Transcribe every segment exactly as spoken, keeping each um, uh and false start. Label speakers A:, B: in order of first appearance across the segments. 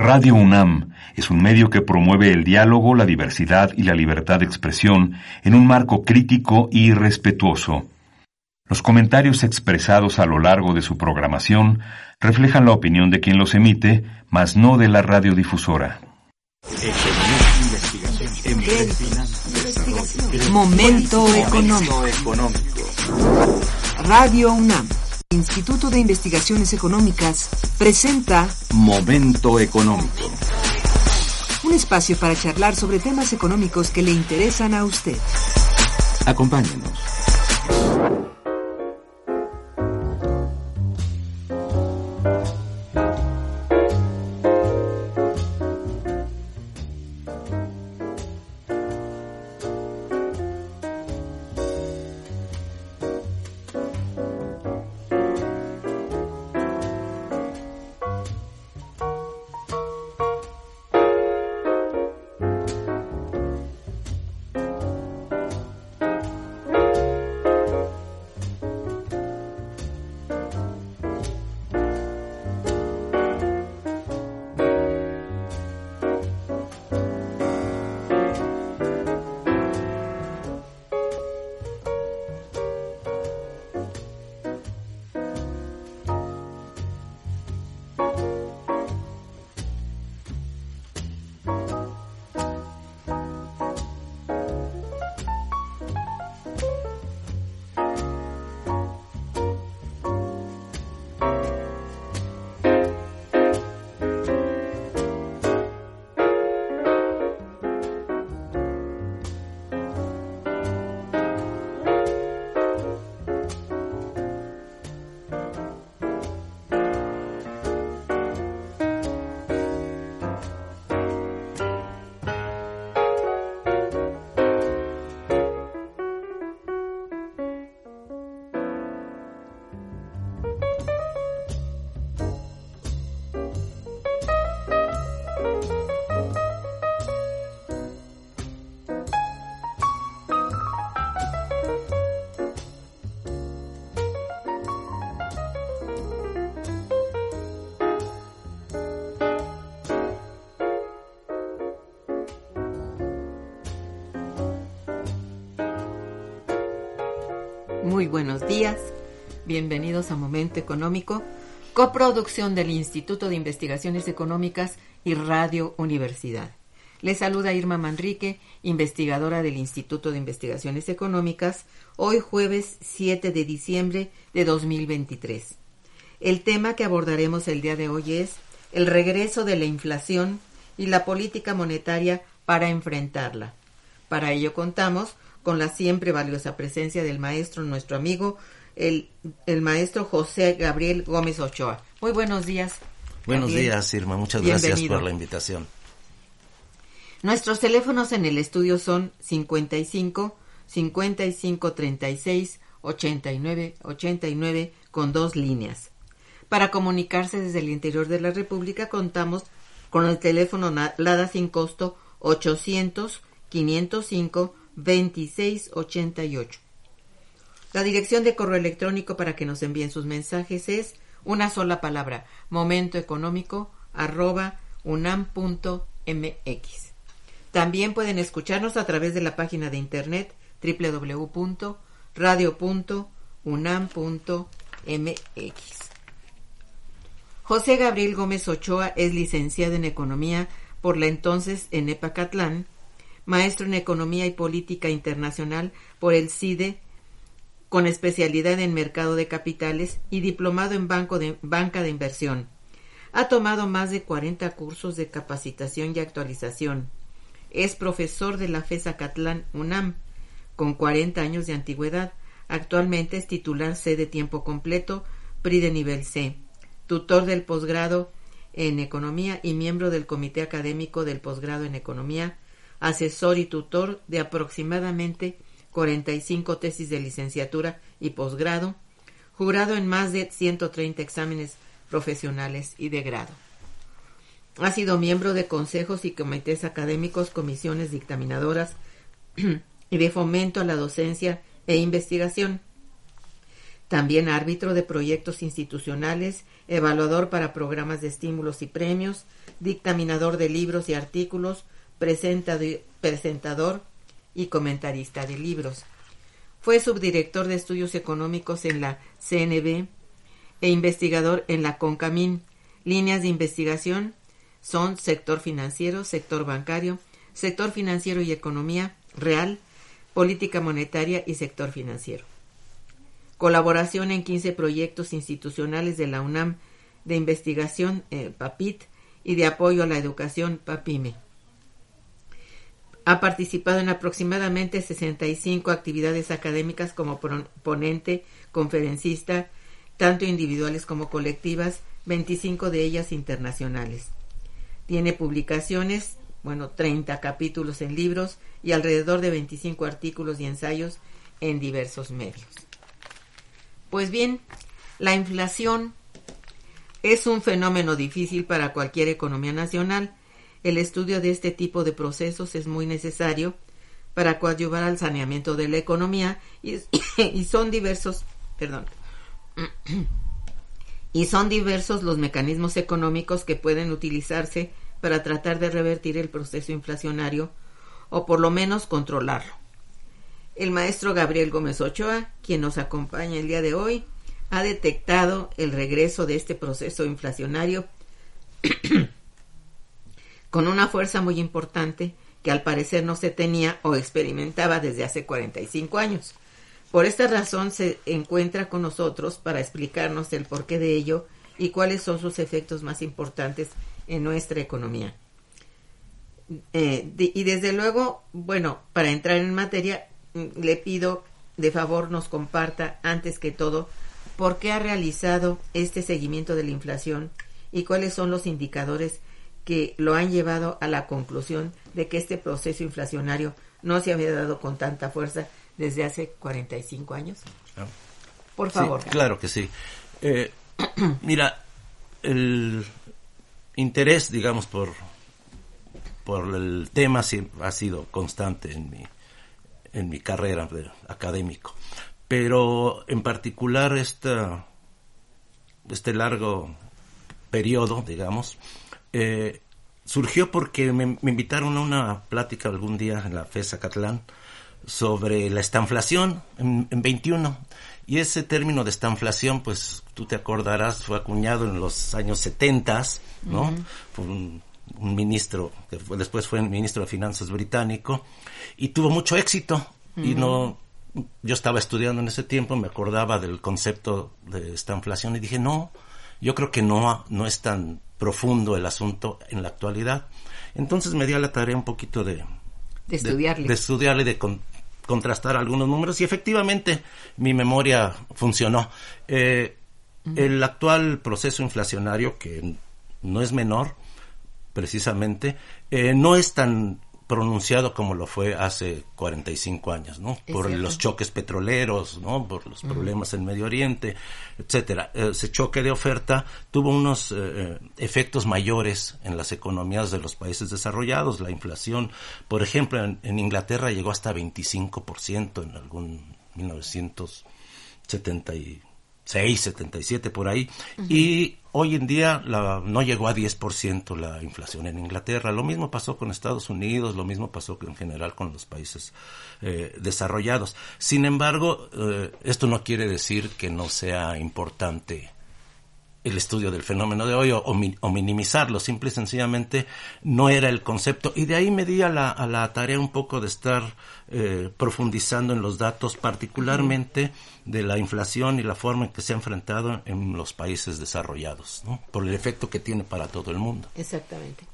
A: Radio UNAM es un medio que promueve el diálogo, la diversidad y la libertad de expresión en un marco crítico y respetuoso. Los comentarios expresados a lo largo de su programación reflejan la opinión de quien los emite, mas no de la radiodifusora.
B: Momento económico. Radio UNAM, Instituto de Investigaciones Económicas, presenta
C: Momento económico.
B: Un espacio para charlar sobre temas económicos que le interesan a usted.
C: Acompáñenos.
D: Muy buenos días, bienvenidos a Momento Económico, coproducción del Instituto de Investigaciones Económicas y Radio Universidad. Les saluda Irma Manrique, investigadora del Instituto de Investigaciones Económicas, hoy jueves siete de diciembre de dos mil veintitrés. El tema que abordaremos el día de hoy es el regreso de la inflación y la política monetaria para enfrentarla. Para ello contamos con la siempre valiosa presencia del maestro, nuestro amigo, el, el maestro José Gabriel Gómez Ochoa. Muy buenos días.
C: Buenos
D: Gabriel.
C: días, Irma. Muchas
D: Bienvenido.
C: Gracias por la invitación.
D: Nuestros teléfonos en el estudio son cincuenta y cinco, cincuenta y cinco, treinta y seis, ochenta y nueve, ochenta y nueve con dos líneas. Para comunicarse desde el interior de la República contamos con el teléfono LADA sin costo ochocientos, quinientos cinco, veintiséis ochenta y ocho. La dirección de correo electrónico para que nos envíen sus mensajes es una sola palabra, momentoeconómico arroba unam punto mx. También pueden escucharnos a través de la página de internet doble u doble u doble u punto radio punto unam punto mx. José Gabriel Gómez Ochoa es licenciado en Economía por la entonces Enepacatlán, maestro en Economía y Política Internacional por el C I D E, con especialidad en Mercado de Capitales y diplomado en banco de, Banca de Inversión. Ha tomado más de cuarenta cursos de capacitación y actualización. Es profesor de la FES-Acatlán UNAM, con cuarenta años de antigüedad. Actualmente es titular C de tiempo completo, P R I de nivel C, tutor del posgrado en Economía y miembro del Comité Académico del Posgrado en Economía, asesor y tutor de aproximadamente cuarenta y cinco tesis de licenciatura y posgrado, jurado en más de ciento treinta exámenes profesionales y de grado. Ha sido miembro de consejos y comités académicos, comisiones dictaminadoras y de fomento a la docencia e investigación. también árbitro de proyectos institucionales, evaluador para programas de estímulos y premios, dictaminador de libros y artículos, presentado- presentador y comentarista de libros. Fue subdirector de estudios económicos en la C N B e investigador en la CONCAMIN. Líneas de investigación son sector financiero, sector bancario, sector financiero y economía real, política monetaria y sector financiero. Colaboración en quince proyectos institucionales de la UNAM de investigación, eh, PAPIT, y de apoyo a la educación, PAPIME. Ha participado en aproximadamente sesenta y cinco actividades académicas como ponente, conferencista, tanto individuales como colectivas, veinticinco de ellas internacionales. Tiene publicaciones, bueno, treinta capítulos en libros y alrededor de veinticinco artículos y ensayos en diversos medios. Pues bien, la inflación es un fenómeno difícil para cualquier economía nacional. El estudio de este tipo de procesos es muy necesario para coadyuvar al saneamiento de la economía y, y son diversos, perdón, y son diversos los mecanismos económicos que pueden utilizarse para tratar de revertir el proceso inflacionario o por lo menos controlarlo. El maestro Gabriel Gómez Ochoa, quien nos acompaña el día de hoy, ha detectado el regreso de este proceso inflacionario con una fuerza muy importante que al parecer no se tenía o experimentaba desde hace cuarenta y cinco años. Por esta razón se encuentra con nosotros para explicarnos el porqué de ello y cuáles son sus efectos más importantes en nuestra economía. Eh, de, y desde luego, bueno, para entrar en materia, le pido de favor nos comparta antes que todo por qué ha realizado este seguimiento de la inflación y cuáles son los indicadores que lo han llevado a la conclusión de que este proceso inflacionario no se había dado con tanta fuerza desde hace cuarenta y cinco años. Por favor.
C: Sí, claro que sí. Eh, mira, el interés, digamos, por, por el tema sí ha sido constante en mi en mi carrera de académico, pero en particular esta, este largo periodo, digamos, eh, surgió porque me, me invitaron a una plática algún día en la FES Acatlán sobre la estanflación en, en veintiuno, y ese término de estanflación, pues tú te acordarás, fue acuñado en los años setentas, ¿no? Uh-huh. Por un, un ministro que fue, después fue el ministro de Finanzas británico, y tuvo mucho éxito. Uh-huh. Y no, yo estaba estudiando en ese tiempo, me acordaba del concepto de estanflación y dije, no, yo creo que no, no es tan profundo el asunto en la actualidad. Entonces me di a la tarea un poquito de
D: de estudiarle,
C: de, de estudiarle, de con, contrastar algunos números, y efectivamente mi memoria funcionó. Eh, uh-huh. El actual proceso inflacionario, que no es menor, precisamente, eh, no es tan pronunciado como lo fue hace cuarenta y cinco años, ¿no? Es por cierto. Los choques petroleros, ¿no? Por los problemas uh-huh. en Medio Oriente, etcétera. Ese choque de oferta tuvo unos eh, efectos mayores en las economías de los países desarrollados. La inflación, por ejemplo, en, en Inglaterra llegó hasta veinticinco por ciento en algún mil novecientos setenta y seis, setenta y siete por ahí, uh-huh. y hoy en día la, no llegó a diez por ciento la inflación en Inglaterra. Lo mismo pasó con Estados Unidos, lo mismo pasó en general con los países eh, desarrollados. Sin embargo, eh, esto no quiere decir que no sea importante el estudio del fenómeno de hoy o, o, mi, o minimizarlo. Simple y sencillamente no era el concepto, y de ahí me di a la, a la tarea un poco de estar eh, profundizando en los datos, particularmente de la inflación y la forma en que se ha enfrentado en los países desarrollados, ¿no? Por el efecto que tiene para todo el mundo.
D: Exactamente.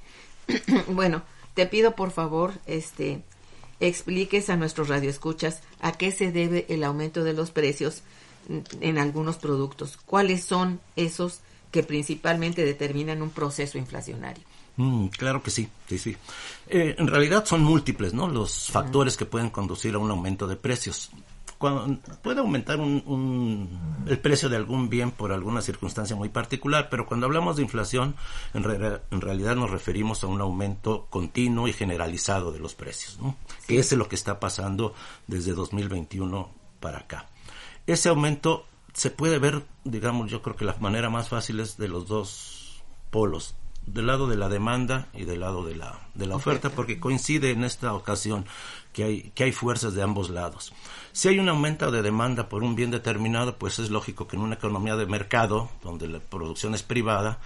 D: Bueno, te pido por favor, este, expliques a nuestros radioescuchas a qué se debe el aumento de los precios en algunos productos. ¿Cuáles son esos que principalmente determinan un proceso inflacionario?
C: Mm, claro que sí, sí, sí. Eh, en realidad son múltiples, ¿no? Los factores uh-huh. que pueden conducir a un aumento de precios. Cuando puede aumentar un, un, el precio de algún bien por alguna circunstancia muy particular, pero cuando hablamos de inflación, en, re, en realidad nos referimos a un aumento continuo y generalizado de los precios, ¿no? Sí. Que es lo que está pasando desde dos mil veintiuno para acá. Ese aumento se puede ver, digamos, yo creo que la manera más fácil es de los dos polos, del lado de la demanda y del lado de la de la oferta, porque coincide en esta ocasión que hay que hay fuerzas de ambos lados. Si hay un aumento de demanda por un bien determinado, pues es lógico que en una economía de mercado, donde la producción es privada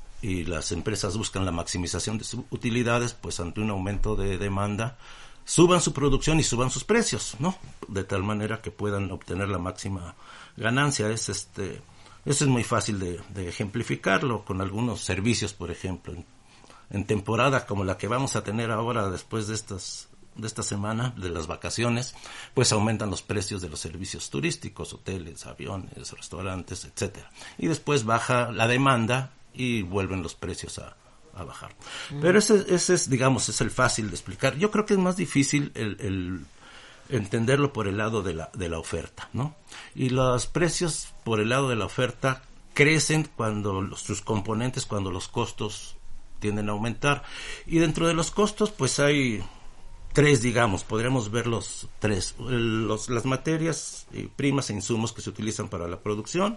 C: y las empresas buscan la maximización de sus utilidades, pues ante un aumento de demanda suban su producción y suban sus precios, ¿no? De tal manera que puedan obtener la máxima ganancia. Es este Eso es muy fácil de, de ejemplificarlo con algunos servicios, por ejemplo. En, en temporada como la que vamos a tener ahora después de estas de esta semana, de las vacaciones, pues aumentan los precios de los servicios turísticos, hoteles, aviones, restaurantes, etcétera. Y después baja la demanda y vuelven los precios a, a bajar. Mm. Pero ese, ese es, digamos, es el fácil de explicar. Yo creo que es más difícil el... el entenderlo por el lado de la de la oferta, ¿no? Y los precios por el lado de la oferta crecen cuando los, sus componentes, cuando los costos tienden a aumentar. Y dentro de los costos, pues hay tres, digamos, podríamos ver los tres. Los, las materias eh, primas e insumos que se utilizan para la producción,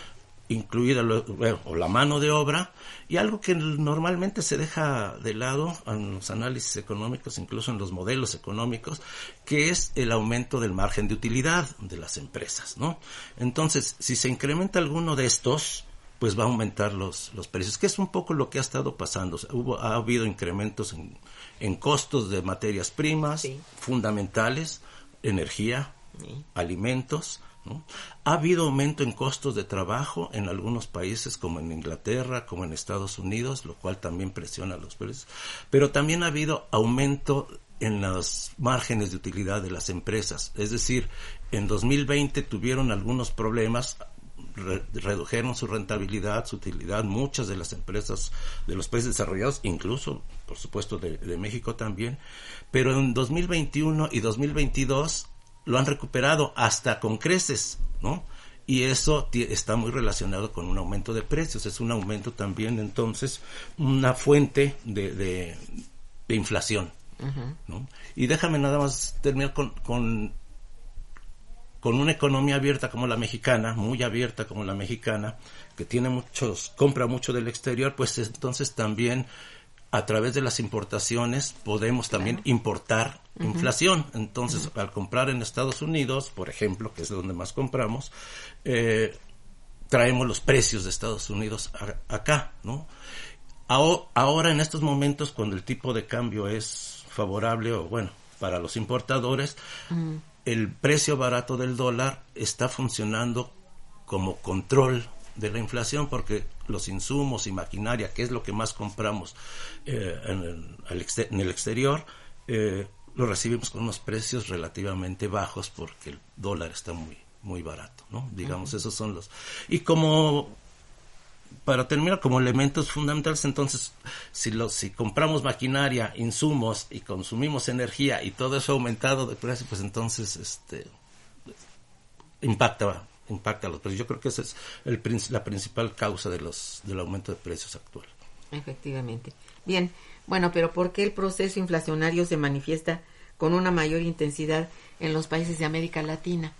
C: incluida lo, bueno, o la mano de obra, y algo que normalmente se deja de lado en los análisis económicos, incluso en los modelos económicos, que es el aumento del margen de utilidad de las empresas, ¿no? Entonces, si se incrementa alguno de estos, pues va a aumentar los, los precios, que es un poco lo que ha estado pasando. O sea, hubo, ha habido incrementos en, en costos de materias primas, sí, fundamentales, energía, sí, alimentos, ¿no? Ha habido aumento en costos de trabajo en algunos países como en Inglaterra, como en Estados Unidos, lo cual también presiona los precios, pero también ha habido aumento en los márgenes de utilidad de las empresas. Es decir, en dos mil veinte tuvieron algunos problemas, re- redujeron su rentabilidad, su utilidad, muchas de las empresas de los países desarrollados, incluso, por supuesto, de, de México también, pero en dos mil veintiuno y dos mil veintidós lo han recuperado hasta con creces, ¿no? Y eso t- está muy relacionado con un aumento de precios. Es un aumento también, entonces, una fuente de, de, de inflación, uh-huh, ¿no? Y déjame nada más terminar con, con, con una economía abierta como la mexicana, muy abierta como la mexicana, que tiene muchos, compra mucho del exterior, pues entonces también a través de las importaciones podemos también, claro, importar uh-huh, inflación. Entonces, uh-huh, al comprar en Estados Unidos, por ejemplo, que es donde más compramos, eh, traemos los precios de Estados Unidos a, acá, ¿no? Ahora, ahora, en estos momentos, cuando el tipo de cambio es favorable, o bueno, para los importadores, uh-huh, el precio barato del dólar está funcionando como control de la inflación, porque los insumos y maquinaria, que es lo que más compramos eh, en, el, en el exterior, eh, lo recibimos con unos precios relativamente bajos porque el dólar está muy muy barato, ¿no? Digamos, uh-huh, esos son los... Y como, para terminar, como elementos fundamentales, entonces, si los si compramos maquinaria, insumos y consumimos energía y todo eso aumentado de precio, pues entonces este impacta impacta los precios. Yo creo que esa es el, la principal causa de los del aumento de precios actual.
D: Efectivamente. Bien, bueno, pero ¿por qué el proceso inflacionario se manifiesta con una mayor intensidad en los países de América Latina?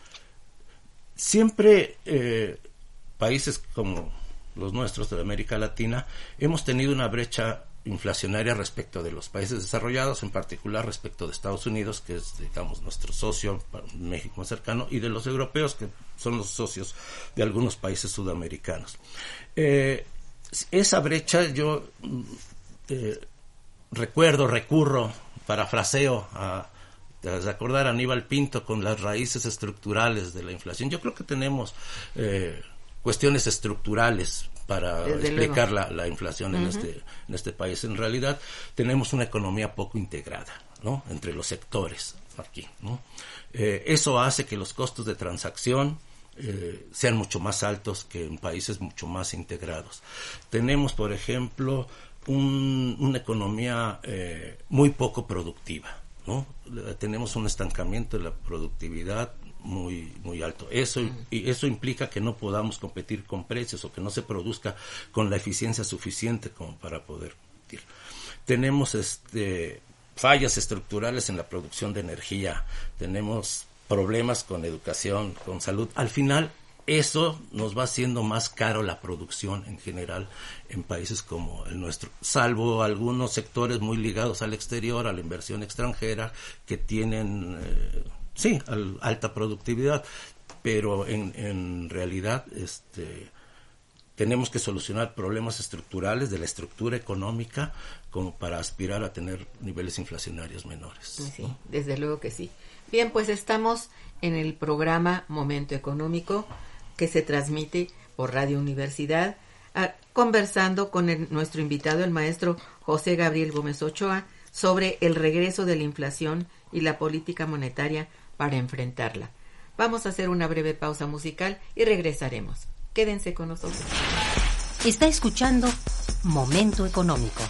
C: Siempre eh, países como los nuestros de América Latina hemos tenido una brecha inflacionaria respecto de los países desarrollados, en particular respecto de Estados Unidos, que es, digamos, nuestro socio, México más cercano, y de los europeos, que son los socios de algunos países sudamericanos. Eh, esa brecha, yo eh, recuerdo, recurro, parafraseo a recordar a Aníbal Pinto con las raíces estructurales de la inflación. Yo creo que tenemos eh, cuestiones estructurales para Desde explicar la, la inflación, uh-huh, en este en este país. En realidad tenemos una economía poco integrada, ¿no?, entre los sectores aquí, ¿no? Eh, eso hace que los costos de transacción eh, sean mucho más altos que en países mucho más integrados. Tenemos, por ejemplo, un, una economía eh, muy poco productiva, ¿no? Tenemos un estancamiento de la productividad muy muy alto. Eso y eso implica que no podamos competir con precios, o que no se produzca con la eficiencia suficiente como para poder competir. Tenemos este fallas estructurales en la producción de energía, tenemos problemas con educación, con salud. Al final, eso nos va haciendo más caro la producción en general en países como el nuestro, salvo algunos sectores muy ligados al exterior, a la inversión extranjera, que tienen, eh, sí, al, alta productividad, pero en, en realidad este, tenemos que solucionar problemas estructurales de la estructura económica como para aspirar a tener niveles inflacionarios menores.
D: Sí, ¿no? Desde luego que sí. Bien, pues estamos en el programa Momento Económico, que se transmite por Radio Universidad, a, conversando con el, nuestro invitado, el maestro José Gabriel Gómez Ochoa, sobre el regreso de la inflación y la política monetaria para enfrentarla. Vamos a hacer una breve pausa musical y regresaremos. Quédense con nosotros.
E: Está escuchando Momento Económico.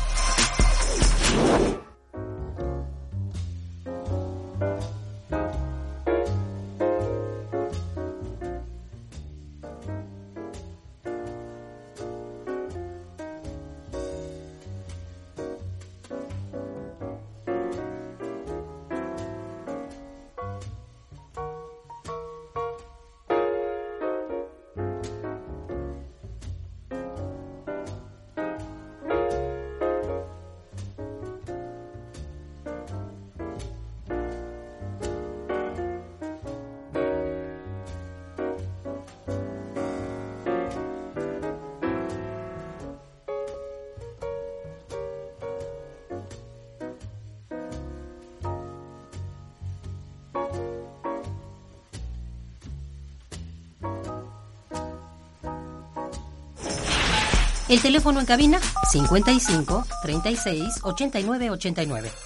E: El teléfono en cabina cincuenta y cinco, treinta y seis, ochenta y nueve, ochenta y nueve.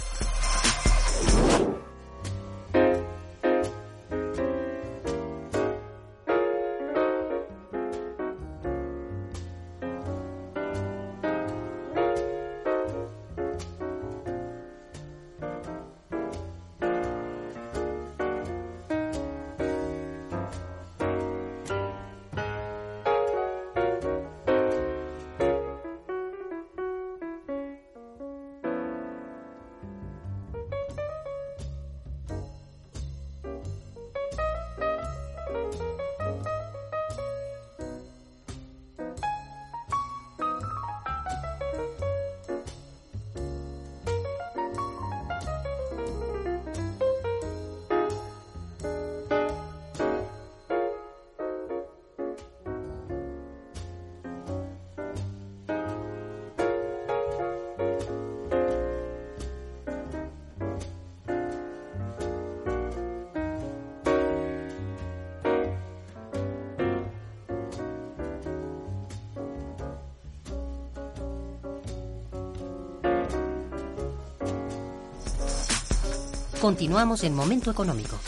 E: Continuamos en Momento Económico.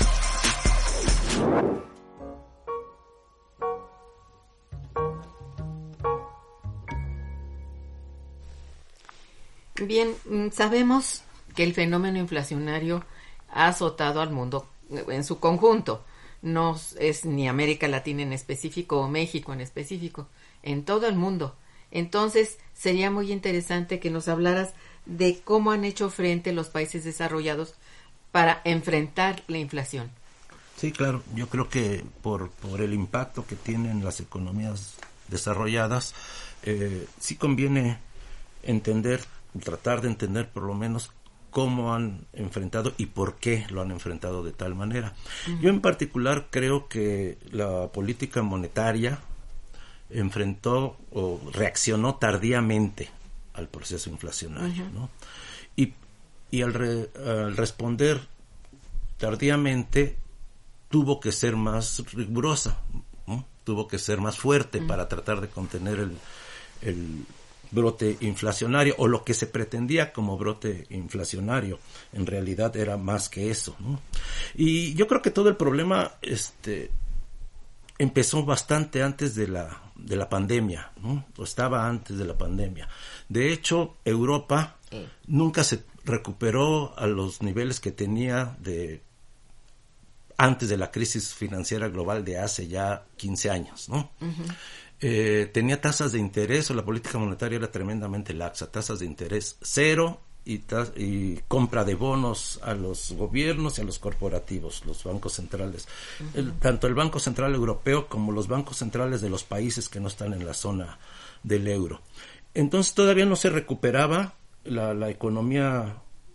D: Bien, sabemos que el fenómeno inflacionario ha azotado al mundo en su conjunto. No es ni América Latina en específico o México en específico, en todo el mundo. Entonces, sería muy interesante que nos hablaras de cómo han hecho frente los países desarrollados para enfrentar la inflación.
C: Sí, claro. Yo creo que por, por el impacto que tienen las economías desarrolladas, eh, sí conviene entender, tratar de entender por lo menos cómo han enfrentado y por qué lo han enfrentado de tal manera. Uh-huh. Yo en particular creo que la política monetaria enfrentó o reaccionó tardíamente al proceso inflacionario, uh-huh. ¿no? Y, y al, re, al responder tardíamente tuvo que ser más rigurosa, ¿no? Tuvo que ser más fuerte uh-huh. para tratar de contener el, el brote inflacionario, o lo que se pretendía como brote inflacionario. En realidad era más que eso, ¿no? Y yo creo que todo el problema este empezó bastante antes de la de la pandemia, ¿no? O estaba antes de la pandemia. De hecho, Europa sí. nunca se recuperó a los niveles que tenía de antes de la crisis financiera global de hace ya quince años, ¿no? Uh-huh. Eh, tenía tasas de interés, o la política monetaria era tremendamente laxa, tasas de interés cero y, ta- y compra de bonos a los gobiernos y a los corporativos, los bancos centrales. Uh-huh. El, tanto el Banco Central Europeo como los bancos centrales de los países que no están en la zona del euro. Entonces todavía no se recuperaba la, la economía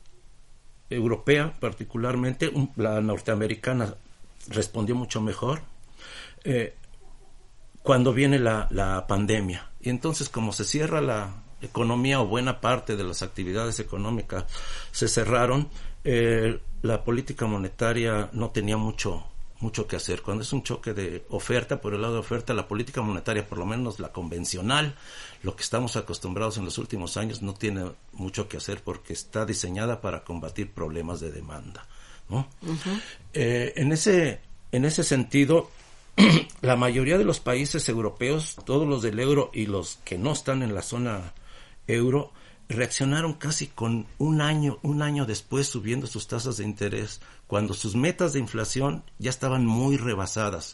C: europea, particularmente la norteamericana respondió mucho mejor eh, cuando viene la, la pandemia. Y entonces, como se cierra la economía o buena parte de las actividades económicas se cerraron, eh, la política monetaria no tenía mucho mucho que hacer. Cuando es un choque de oferta, por el lado de oferta, la política monetaria, por lo menos la convencional, lo que estamos acostumbrados en los últimos años, no tiene mucho que hacer porque está diseñada para combatir problemas de demanda, ¿no? Uh-huh. Eh, en ese en ese sentido, la mayoría de los países europeos, todos los del euro y los que no están en la zona euro, reaccionaron casi con un año, un año después subiendo sus tasas de interés, cuando sus metas de inflación ya estaban muy rebasadas.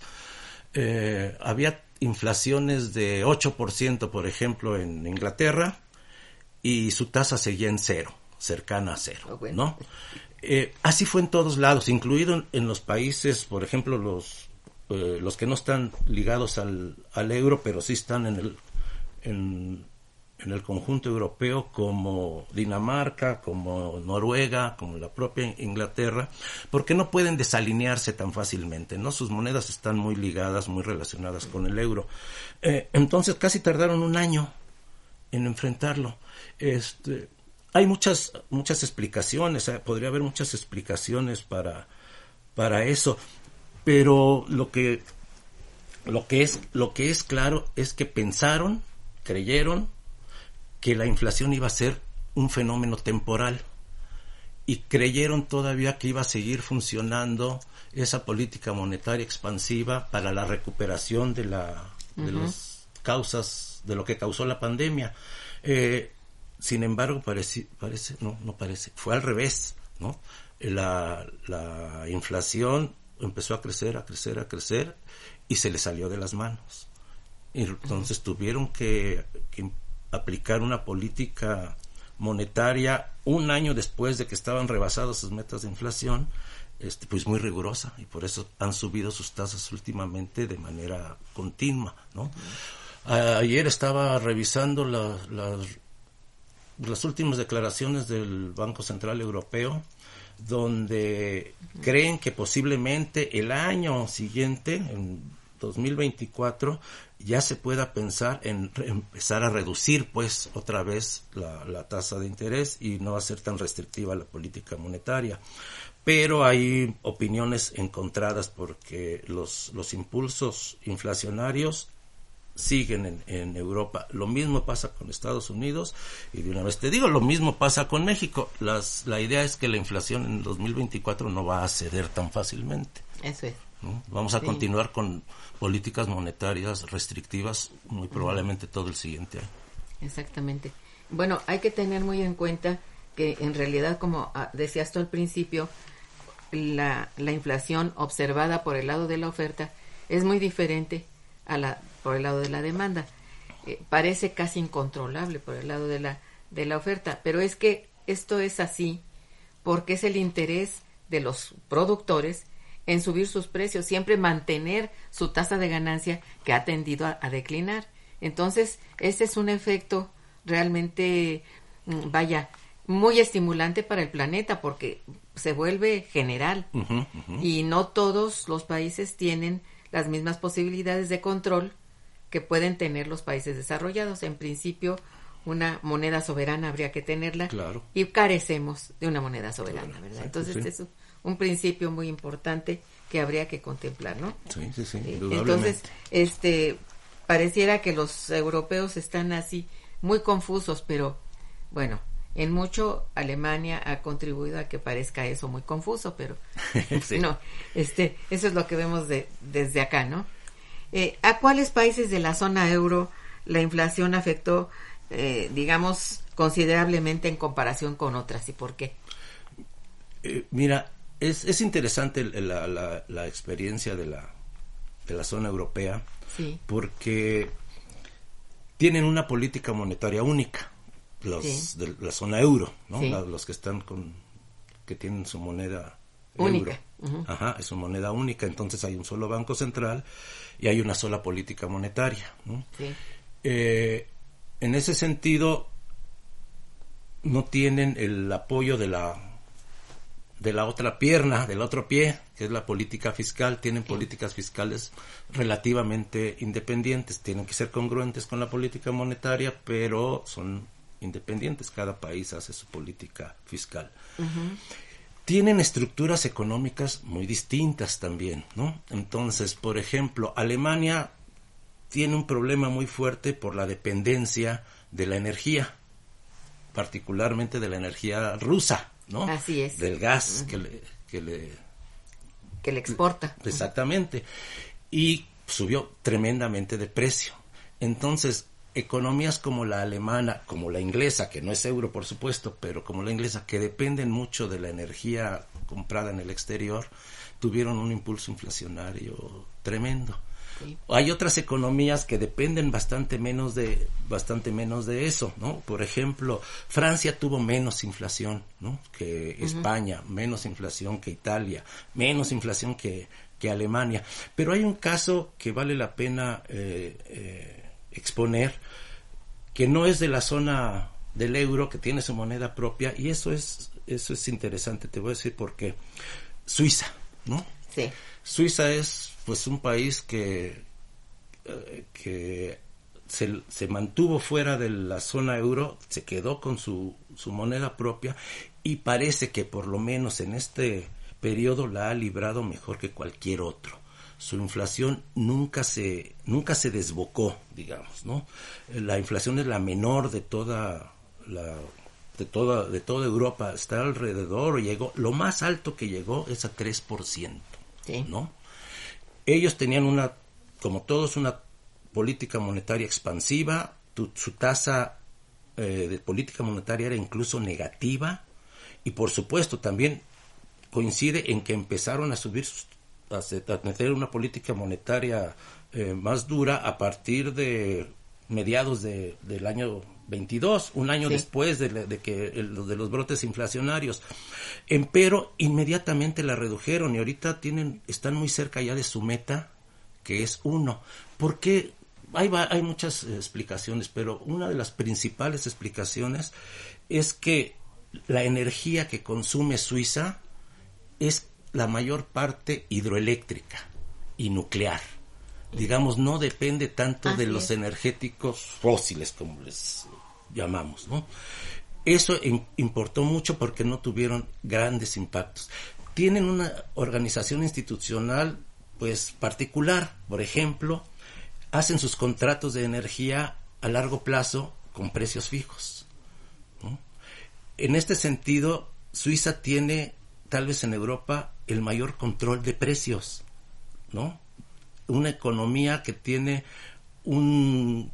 C: Eh, había inflaciones de ocho por ciento, por ejemplo, en Inglaterra, y su tasa seguía en cero, cercana a cero, oh, bueno. ¿no? Eh, así fue en todos lados, incluido en, en los países, por ejemplo, los eh, los que no están ligados al, al euro, pero sí están en el en, en el conjunto europeo, como Dinamarca, como Noruega, como la propia Inglaterra, porque no pueden desalinearse tan fácilmente, ¿no? Sus monedas están muy ligadas, muy relacionadas con el euro. Eh, entonces casi tardaron un año en enfrentarlo. Este, hay muchas muchas explicaciones, eh, podría haber muchas explicaciones para para eso, pero lo que lo que es lo que es claro es que pensaron, creyeron que la inflación iba a ser un fenómeno temporal y creyeron todavía que iba a seguir funcionando esa política monetaria expansiva para la recuperación de la uh-huh. de las causas de lo que causó la pandemia. Eh, sin embargo, parece, parece no no parece fue al revés, ¿no? La la inflación empezó a crecer, a crecer, a crecer y se le salió de las manos. Y entonces uh-huh. tuvieron que, que aplicar una política monetaria un año después de que estaban rebasadas sus metas de inflación, este, pues muy rigurosa, y por eso han subido sus tasas últimamente de manera continua, ¿no? Uh-huh. A- ayer estaba revisando la, la, las últimas declaraciones del Banco Central Europeo, donde uh-huh. creen que posiblemente el año siguiente, en dos mil veinticuatro, ya se pueda pensar en re- empezar a reducir pues otra vez la, la tasa de interés y no va a ser tan restrictiva la política monetaria. Pero hay opiniones encontradas porque los, los impulsos inflacionarios siguen en, en Europa. Lo mismo pasa con Estados Unidos y de una vez te digo, lo mismo pasa con México. Las, la idea es que la inflación en dos mil veinticuatro no va a ceder tan fácilmente.
D: Eso es.
C: ¿No? Vamos a sí. continuar con políticas monetarias restrictivas muy probablemente todo el siguiente año.
D: Exactamente. Bueno, hay que tener muy en cuenta que en realidad, como decías tú al principio, la, la inflación observada por el lado de la oferta es muy diferente a la por el lado de la demanda. Eh, parece casi incontrolable por el lado de la de la oferta, pero es que esto es así porque es el interés de los productores en subir sus precios, siempre mantener su tasa de ganancia que ha tendido a, a declinar. Entonces, este es un efecto realmente, vaya, muy estimulante para el planeta porque se vuelve general uh-huh, uh-huh. y no todos los países tienen las mismas posibilidades de control que pueden tener los países desarrollados. En principio, una moneda soberana habría que tenerla
C: claro.
D: y carecemos de una moneda soberana,
C: claro,
D: ¿verdad?
C: exacto,
D: Entonces,
C: sí.
D: es un, un principio muy importante que habría que contemplar, ¿no?
C: Sí, sí, sí,
D: eh,
C: indudablemente.
D: Entonces, este, pareciera que los europeos están así muy confusos, pero bueno, en mucho Alemania ha contribuido a que parezca eso muy confuso, pero sí. no, este, eso es lo que vemos de, desde acá, ¿no? Eh, ¿A cuáles países de la zona euro la inflación afectó, eh, digamos, considerablemente en comparación con otras y por qué?
C: Eh, mira, es, es interesante la, la, la experiencia de la, de la zona europea,
D: sí.
C: porque tienen una política monetaria única. los
D: sí.
C: de la zona euro, ¿no?
D: Sí.
C: La, los que están con, que tienen su moneda
D: única.
C: Euro.
D: Uh-huh.
C: Ajá, es su moneda única, entonces hay un solo banco central y hay una sola política monetaria, ¿no?
D: Sí.
C: Eh, en ese sentido, no tienen el apoyo de la de la otra pierna, del otro pie, que es la política fiscal. Tienen sí. políticas fiscales relativamente independientes, tienen que ser congruentes con la política monetaria, pero son independientes, cada país hace su política fiscal. Uh-huh. Tienen estructuras económicas muy distintas también, ¿no? Entonces, por ejemplo, Alemania tiene un problema muy fuerte por la dependencia de la energía, particularmente de la energía rusa, ¿no?
D: Así es.
C: Del gas uh-huh. que le que le
D: que le exporta.
C: Exactamente. Y subió tremendamente de precio. Entonces, economías como la alemana, como la inglesa, que no es euro por supuesto, pero como la inglesa, que dependen mucho de la energía comprada en el exterior, tuvieron un impulso inflacionario tremendo. Sí. Hay otras economías que dependen bastante menos de bastante menos de eso, ¿no? Por ejemplo, Francia tuvo menos inflación, ¿no? que uh-huh. España, menos inflación que Italia, menos inflación que, que Alemania. Pero hay un caso que vale la pena eh, eh, exponer, que no es de la zona del euro, que tiene su moneda propia, y eso es eso es interesante. Te voy a decir por qué. Suiza, ¿no?
D: Sí.
C: Suiza es pues un país que eh, que se, se mantuvo fuera de la zona euro, se quedó con su, su moneda propia, y parece que por lo menos en este periodo la ha librado mejor que cualquier otro. Su inflación nunca se nunca se desbocó, digamos, ¿no? La inflación es la menor de toda la de toda de toda Europa, está alrededor, llegó, lo más alto que llegó es a tres por ciento, sí. ¿no? Ellos tenían una, como todos, una política monetaria expansiva, tu, su tasa eh, de política monetaria era incluso negativa, y por supuesto también coincide en que empezaron a subir sus a tener una política monetaria eh, más dura a partir de mediados de, del año veintidós, un año sí. después de, de que el, de los brotes inflacionarios. Empero inmediatamente la redujeron y ahorita tienen están muy cerca ya de su meta, que es uno. ¿Por qué? Hay, hay muchas explicaciones, pero una de las principales explicaciones es que la energía que consume Suiza es la mayor parte hidroeléctrica y nuclear. Digamos, no depende tanto Así de los es. energéticos fósiles, como les llamamos, ¿no? Eso in, importó mucho porque no tuvieron grandes impactos. Tienen una organización institucional, pues, particular. Por ejemplo, hacen sus contratos de energía a largo plazo con precios fijos, ¿no? En este sentido, Suiza tiene, tal vez en Europa, el mayor control de precios, ¿no? Una economía que tiene un,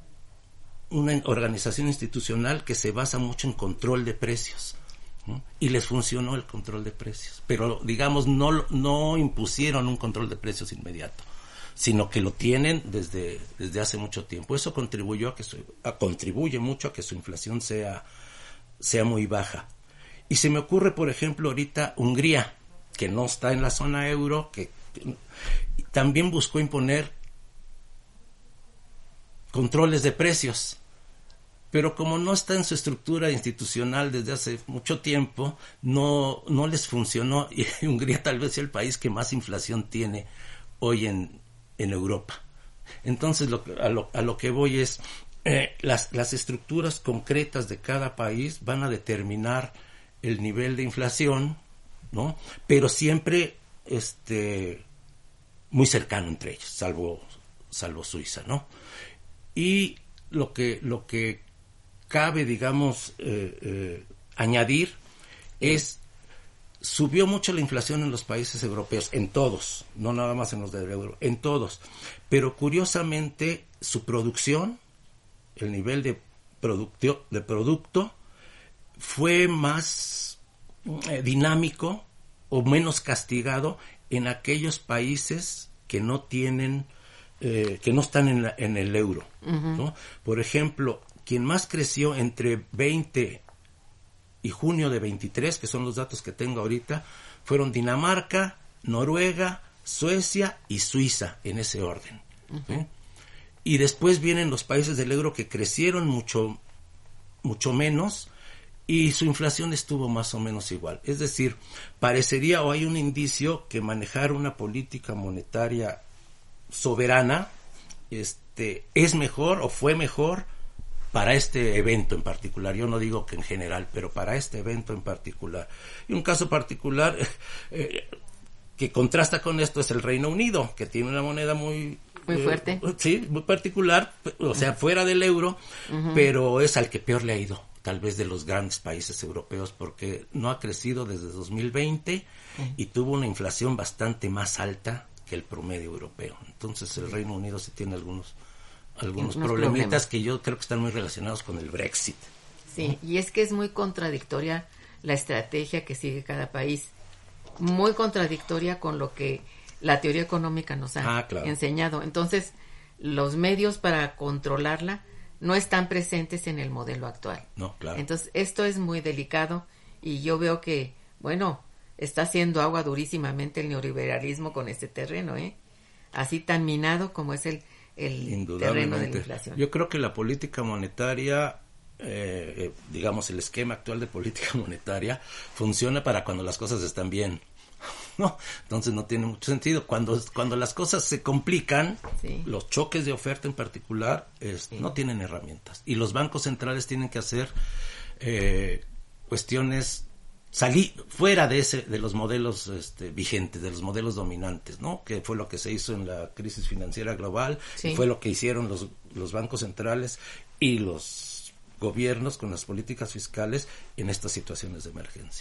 C: una organización institucional que se basa mucho en control de precios, ¿no? Y les funcionó el control de precios, pero digamos no, no impusieron un control de precios inmediato, sino que lo tienen desde, desde hace mucho tiempo. Eso contribuyó a que su, a, contribuye mucho a que su inflación sea, sea muy baja. Y se me ocurre, por ejemplo, ahorita Hungría, que no está en la zona euro, que también buscó imponer controles de precios, pero como no está en su estructura institucional desde hace mucho tiempo, no, no les funcionó, y Hungría tal vez sea el país que más inflación tiene hoy en, en Europa. Entonces, lo, a, lo, a lo que voy es, eh, las, las estructuras concretas de cada país van a determinar el nivel de inflación, ¿no? Pero siempre este muy cercano entre ellos, salvo salvo Suiza, ¿no? Y lo que lo que cabe, digamos, eh, eh, añadir es subió mucho la inflación en los países europeos, en todos, no nada más en los del euro, en todos, pero curiosamente su producción, el nivel de producto de producto fue más eh, dinámico o menos castigado en aquellos países que no tienen, eh, que no están en, la, en el euro, uh-huh. ¿no? Por ejemplo, quien más creció entre veinte y junio de veintitrés, que son los datos que tengo ahorita, fueron Dinamarca, Noruega, Suecia y Suiza, en ese orden. Uh-huh. ¿Sí? Y después vienen los países del euro que crecieron mucho, mucho menos, y su inflación estuvo más o menos igual. Es decir, parecería o hay un indicio que manejar una política monetaria soberana este, es mejor o fue mejor para este evento en particular. Yo no digo que en general, pero para este evento en particular. Y un caso particular eh, que contrasta con esto es el Reino Unido, que tiene una moneda muy...
D: Muy fuerte.
C: Eh, sí, muy particular, o sea, fuera del euro, uh-huh. pero es al que peor le ha ido, tal vez de los grandes países europeos, porque no ha crecido desde dos mil veinte uh-huh. y tuvo una inflación bastante más alta que el promedio europeo. Entonces el Reino Unido sí tiene algunos algunos problemitas problemas. Que yo creo que están muy relacionados con el Brexit.
D: Sí, ¿no? Y es que es muy contradictoria la estrategia que sigue cada país, muy contradictoria con lo que la teoría económica nos ha ah, claro. enseñado. Entonces, los medios para controlarla no están presentes en el modelo actual.
C: No, claro.
D: Entonces, esto es muy delicado y yo veo que, bueno, está haciendo agua durísimamente el neoliberalismo con este terreno, ¿eh? Así tan minado como es el, el terreno de la inflación.
C: Yo creo que la política monetaria, eh, eh, digamos, el esquema actual de política monetaria funciona para cuando las cosas están bien. No, entonces no tiene mucho sentido. Cuando cuando las cosas se complican, sí. los choques de oferta en particular, es, sí. no tienen herramientas. Y los bancos centrales tienen que hacer eh, cuestiones salir fuera de ese de los modelos este, vigentes, de los modelos dominantes, ¿no? Que fue lo que se hizo en la crisis financiera global, sí. y fue lo que hicieron los los bancos centrales y los gobiernos con las políticas fiscales en estas situaciones de emergencia.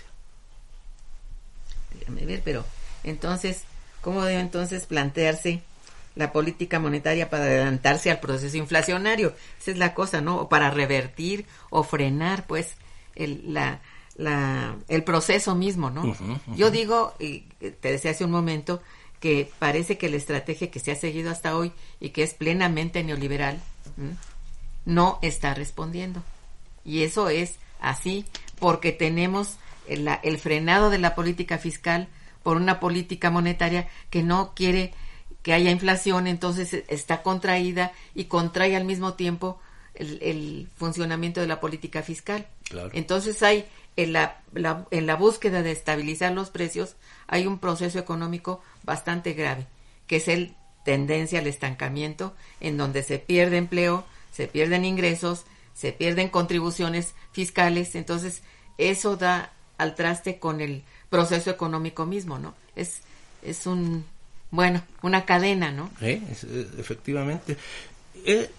D: Déjame ver, pero entonces, ¿cómo debe entonces plantearse la política monetaria para adelantarse al proceso inflacionario? Esa es la cosa, ¿no? O para revertir o frenar, pues, el, la, la, el proceso mismo, ¿no? Uh-huh, uh-huh. Yo digo, y te decía hace un momento, que parece que la estrategia que se ha seguido hasta hoy y que es plenamente neoliberal, ¿m? no está respondiendo. Y eso es así porque tenemos el, el frenado de la política fiscal por una política monetaria que no quiere que haya inflación, entonces está contraída y contrae al mismo tiempo el, el funcionamiento de la política fiscal.
C: Claro.
D: Entonces hay en la, la, en la búsqueda de estabilizar los precios hay un proceso económico bastante grave, que es el tendencia al estancamiento, en donde se pierde empleo, se pierden ingresos, se pierden contribuciones fiscales, entonces eso da al traste con el proceso económico mismo, ¿no? Es es un, bueno, una cadena, ¿no?
C: Sí, es, efectivamente. Eh,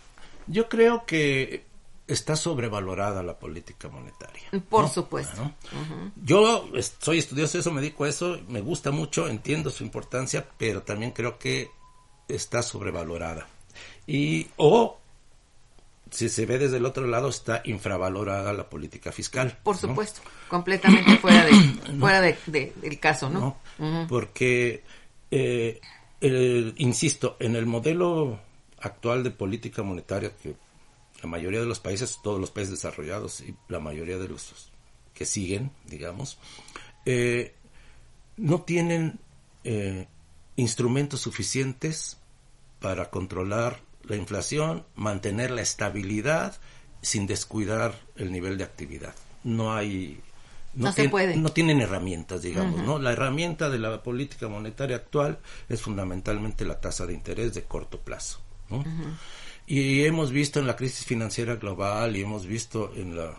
C: yo creo que está sobrevalorada la política monetaria.
D: Por
C: ¿no?
D: supuesto.
C: ¿No? Uh-huh. Yo soy estudioso de eso, me dedico a eso, me gusta mucho, entiendo su importancia, pero también creo que está sobrevalorada. Y, o, si se ve desde el otro lado, está infravalorada la política fiscal.
D: Por
C: ¿no?
D: supuesto, completamente fuera de no. fuera de, de, del caso, ¿no?
C: no
D: uh-huh.
C: Porque, eh, el, insisto, en el modelo actual de política monetaria, que la mayoría de los países, todos los países desarrollados y la mayoría de los que siguen, digamos, eh, no tienen eh, instrumentos suficientes para controlar la inflación, mantener la estabilidad sin descuidar el nivel de actividad. No hay...
D: No, no se puede.
C: No tienen herramientas, digamos,
D: uh-huh.
C: ¿no? La herramienta de la política monetaria actual es fundamentalmente la tasa de interés de corto plazo, ¿no? Uh-huh. Y hemos visto en la crisis financiera global y hemos visto en la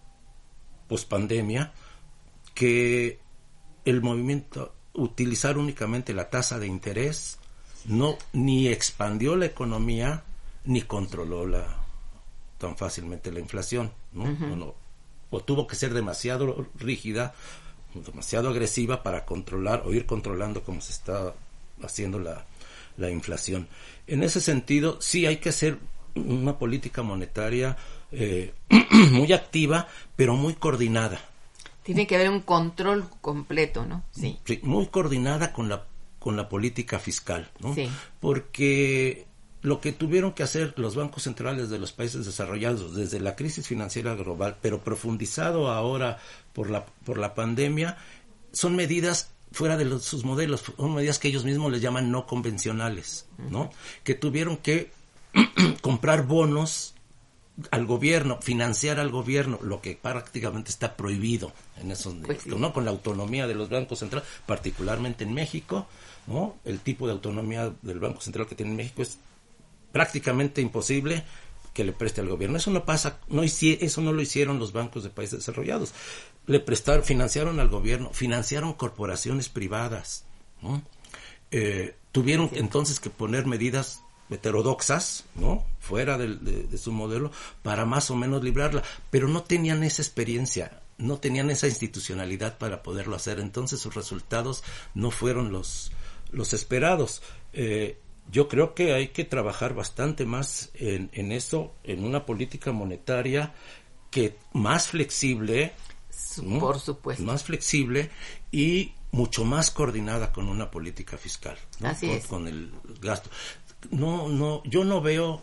C: pospandemia que el movimiento, utilizar únicamente la tasa de interés, no ni expandió la economía ni controló la tan fácilmente la inflación, ¿no? Uh-huh. o, no, o tuvo que ser demasiado rígida, demasiado agresiva para controlar o ir controlando como se está haciendo la, la inflación. En ese sentido, sí hay que hacer una política monetaria eh, muy activa, pero muy coordinada.
D: Tiene que haber un control completo, ¿no? Sí.
C: Sí, muy coordinada con la con la política fiscal, ¿no?
D: Sí.
C: Porque lo que tuvieron que hacer los bancos centrales de los países desarrollados desde la crisis financiera global, pero profundizado ahora por la, por la pandemia, son medidas fuera de los, sus modelos, son medidas que ellos mismos les llaman no convencionales, ¿no? Uh-huh. Que tuvieron que comprar bonos al gobierno, financiar al gobierno, lo que prácticamente está prohibido en esos pues sí. ¿no? Con la autonomía de los bancos centrales, particularmente en México, ¿no? El tipo de autonomía del Banco Central que tiene México es prácticamente imposible que le preste al gobierno. Eso no pasa, no hici- eso no lo hicieron los bancos de países desarrollados. Le prestaron, financiaron al gobierno, financiaron corporaciones privadas, ¿no? Eh, tuvieron sí. entonces que poner medidas heterodoxas, ¿no? Fuera de, de, de su modelo, para más o menos librarla, pero no tenían esa experiencia, no tenían esa institucionalidad para poderlo hacer, entonces sus resultados no fueron los, los esperados. Eh, yo creo que hay que trabajar bastante más en, en eso, en una política monetaria que más flexible, ¿no?
D: Por supuesto.
C: Más flexible y mucho más coordinada con una política fiscal, ¿no?
D: Así
C: con,
D: es.
C: con el gasto. No, no, yo no veo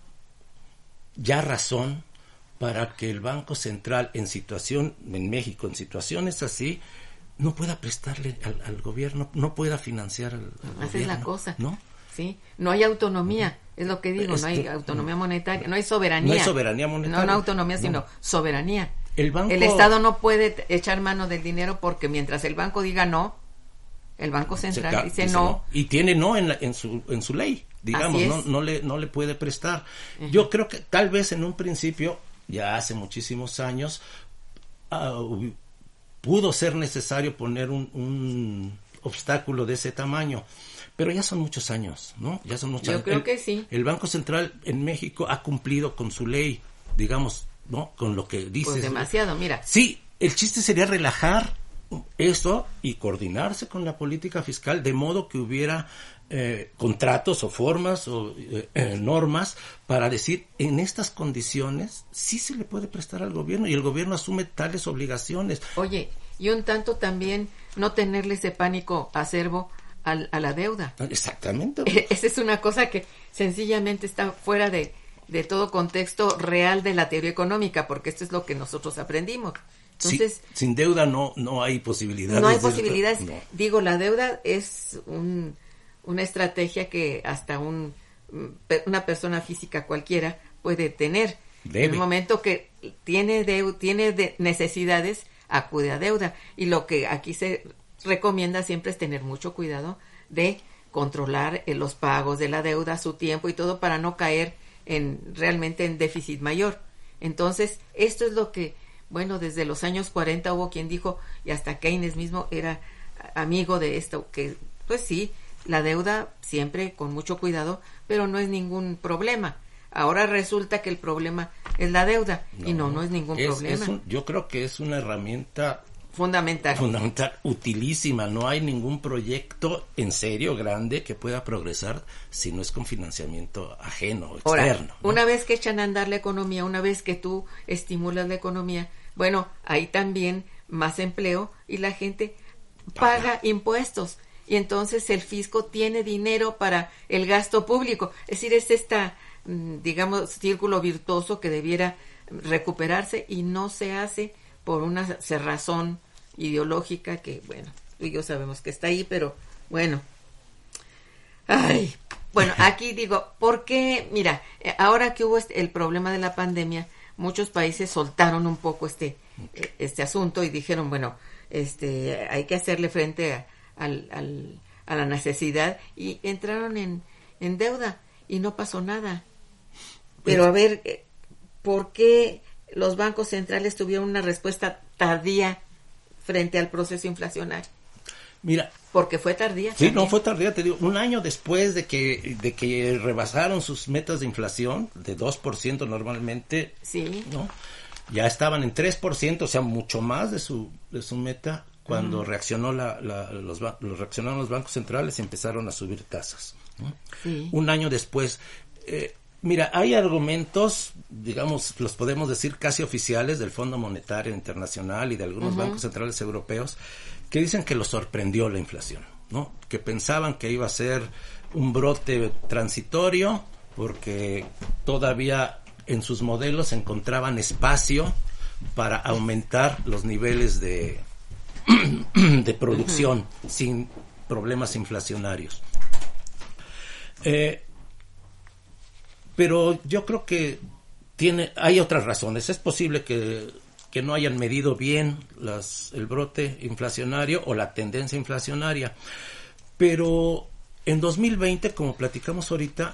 C: ya razón para que el Banco Central en situación, en México, en situaciones así, no pueda prestarle al, al gobierno, no pueda financiar al, al
D: Esa
C: gobierno.
D: es la cosa.
C: ¿No?
D: Sí, no hay autonomía, es lo que digo,
C: Esto,
D: no hay autonomía monetaria, no hay soberanía.
C: No hay soberanía monetaria.
D: No, no autonomía, sino
C: no.
D: soberanía.
C: El banco...
D: El Estado no puede echar mano del dinero porque mientras el banco diga no, el Banco Central
C: ca-
D: dice,
C: dice
D: no.
C: no. Y tiene no en, la, en, su, en su ley, digamos, no, no, le, no le puede prestar. Uh-huh. Yo creo que tal vez en un principio, ya hace muchísimos años, uh, pudo ser necesario poner un, un obstáculo de ese tamaño. Pero ya son muchos años, ¿no? Ya son muchos
D: Yo
C: años.
D: creo
C: el,
D: que sí.
C: El Banco Central en México ha cumplido con su ley, digamos, ¿no? Con lo que dice.
D: Pues demasiado, mira.
C: Sí, el chiste sería relajar eso y coordinarse con la política fiscal de modo que hubiera eh, contratos o formas o eh, eh, normas para decir en estas condiciones sí se le puede prestar al gobierno y el gobierno asume tales obligaciones.
D: Oye, y un tanto también no tenerle ese pánico acervo a, a la deuda.
C: Exactamente.
D: Esa es una cosa que sencillamente está fuera de, de todo contexto real de la teoría económica, porque esto es lo que nosotros aprendimos. Entonces,
C: sí, sin deuda no no hay posibilidades.
D: No hay posibilidades.
C: No.
D: Digo, la deuda es un, una estrategia que hasta un una persona física cualquiera puede tener.
C: Debe.
D: En el momento que tiene deu- tiene de necesidades, acude a deuda. Y lo que aquí se recomienda siempre es tener mucho cuidado de controlar eh, los pagos de la deuda, su tiempo y todo para no caer en realmente en déficit mayor. Entonces, esto es lo que bueno, desde los años cuarenta hubo quien dijo, y hasta Keynes mismo era amigo de esto, que pues sí, la deuda siempre con mucho cuidado, pero no es ningún problema. Ahora resulta que el problema es la deuda, no, y no, no es ningún
C: es,
D: problema.
C: Es un, yo creo que es una herramienta
D: fundamental.
C: Fundamental, utilísima. No hay ningún proyecto en serio grande que pueda progresar si no es con financiamiento ajeno,
D: Ahora,
C: externo, ¿no?
D: Una vez que echan a andar la economía, una vez que tú estimulas la economía, bueno, hay también más empleo y la gente paga Ajá. impuestos. Y entonces el fisco tiene dinero para el gasto público. Es decir, es esta, digamos, círculo virtuoso que debiera recuperarse y no se hace por una cerrazón ideológica que, bueno, tú y yo sabemos que está ahí, pero bueno. Ay, bueno, aquí digo, ¿por qué? Mira, ahora que hubo este, el problema de la pandemia, muchos países soltaron un poco este, este asunto y dijeron, bueno, este, hay que hacerle frente a, al, al, a la necesidad y entraron en, en deuda y no pasó nada. Pero a ver, ¿por qué los bancos centrales tuvieron una respuesta tardía frente al proceso inflacionario?
C: Mira,
D: porque fue tardía.
C: Sí,
D: también.
C: no fue tardía, te digo, un año después de que de que rebasaron sus metas de inflación de dos por ciento normalmente,
D: sí,
C: ¿no? Ya estaban en tres por ciento, o sea, mucho más de su de su meta cuando uh-huh. reaccionó la, la los, los reaccionaron los bancos centrales y empezaron a subir tasas, ¿no?
D: Sí.
C: Un año después, eh, mira, hay argumentos, digamos, los podemos decir casi oficiales del Fondo Monetario Internacional y de algunos uh-huh. bancos centrales europeos que dicen que los sorprendió la inflación, ¿no? Que pensaban que iba a ser un brote transitorio porque todavía en sus modelos encontraban espacio para aumentar los niveles de, de producción uh-huh. sin problemas inflacionarios. Eh, pero yo creo que tiene, hay otras razones. Es posible que, que no hayan medido bien las, el brote inflacionario o la tendencia inflacionaria, pero en dos mil veinte, como platicamos ahorita,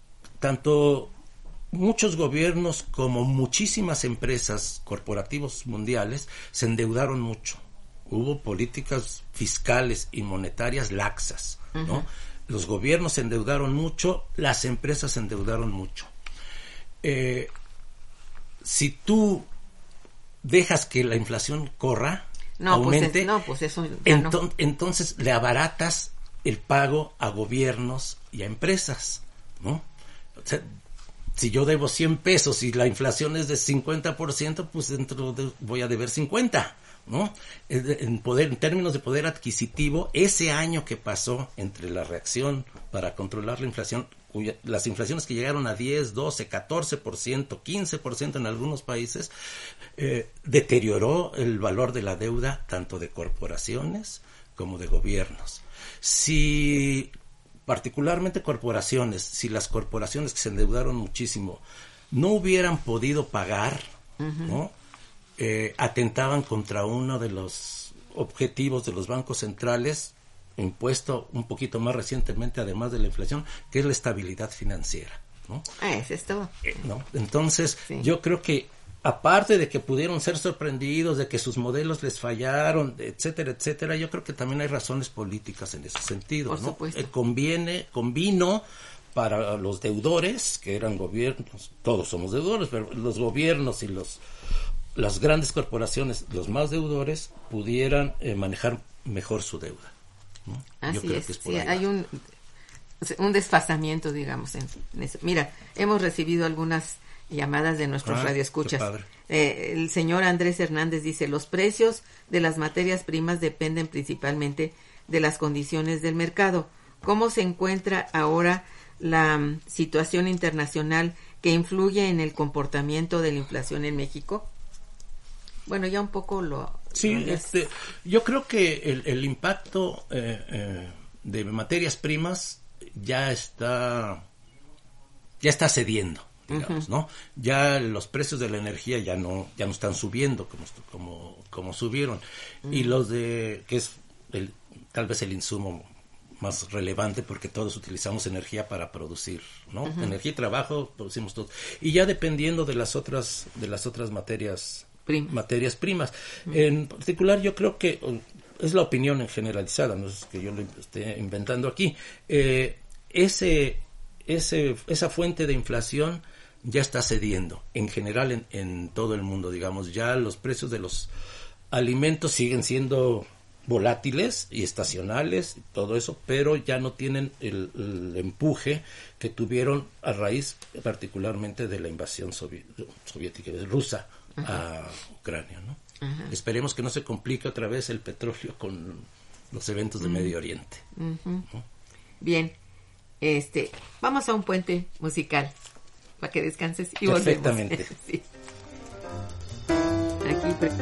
C: tanto muchos gobiernos como muchísimas empresas corporativos mundiales se endeudaron mucho. Hubo políticas fiscales y monetarias laxas, ¿no? Uh-huh. Los gobiernos se endeudaron mucho, las empresas se endeudaron mucho. Eh, si tú dejas que la inflación corra,
D: no, aumente, pues es, no, pues eso
C: ento-
D: no.
C: entonces le abaratas el pago a gobiernos y a empresas, ¿no? O sea, si yo debo cien pesos y la inflación es de cincuenta por ciento, pues dentro de, voy a deber cincuenta, ¿no? En poder, en términos de poder adquisitivo, ese año que pasó entre la reacción para controlar la inflación, cuya, las inflaciones que llegaron a diez, doce, catorce por ciento, quince por ciento en algunos países, eh, deterioró el valor de la deuda tanto de corporaciones como de gobiernos. Si particularmente corporaciones, si las corporaciones que se endeudaron muchísimo no hubieran podido pagar, uh-huh. ¿no? Eh, atentaban contra uno de los objetivos de los bancos centrales, impuesto un poquito más recientemente, además de la inflación, que es la estabilidad financiera, ¿no?
D: Ah, es esto.
C: Eh, ¿no? Entonces,
D: sí.
C: yo creo que aparte de que pudieron ser sorprendidos, de que sus modelos les fallaron, etcétera, etcétera, yo creo que también hay razones políticas en ese sentido,
D: Por
C: ¿no?
D: supuesto.
C: Eh, conviene, convino para los deudores, que eran gobiernos, todos somos deudores, pero los gobiernos y los las grandes corporaciones, los más deudores, pudieran eh, manejar mejor su deuda, ¿no?
D: Así
C: yo creo
D: es,
C: que es por
D: sí,
C: ahí.
D: hay un un desfasamiento, digamos, en, en eso. Mira, hemos recibido algunas llamadas de nuestros
C: ah,
D: radioescuchas. Eh, el señor Andrés Hernández dice, los precios de las materias primas dependen principalmente de las condiciones del mercado. ¿Cómo se encuentra ahora la um, situación internacional que influye en el comportamiento de la inflación en México? Bueno, ya un poco lo...
C: Sí,
D: lo
C: este, yo creo que el, el impacto eh, eh, de materias primas ya está, ya está cediendo, digamos, uh-huh. ¿no? Ya los precios de la energía ya no, ya no están subiendo como, como, como subieron. Uh-huh. Y los de, que es el, tal vez el insumo más relevante, porque todos utilizamos energía para producir, ¿no? Uh-huh. Energía y trabajo producimos todos. Y ya dependiendo de las otras, de las otras materias
D: Prima.
C: materias primas. Uh-huh. En particular, yo creo que es la opinión en generalizada, no es que yo lo esté inventando aquí. Eh, ese, ese, esa fuente de inflación ya está cediendo, en general en, en todo el mundo, digamos. Ya los precios de los alimentos siguen siendo volátiles y estacionales, y todo eso, pero ya no tienen el, el empuje que tuvieron a raíz particularmente de la invasión sovi- soviética, rusa, a Ucrania, ¿no? Ajá. Esperemos que no se complique otra vez el petróleo con los eventos de uh-huh. Medio Oriente.
D: Uh-huh. ¿No? Bien, este, vamos a un puente musical para que descanses y volvemos.
C: Perfectamente.
D: Sí. Aquí. Pre-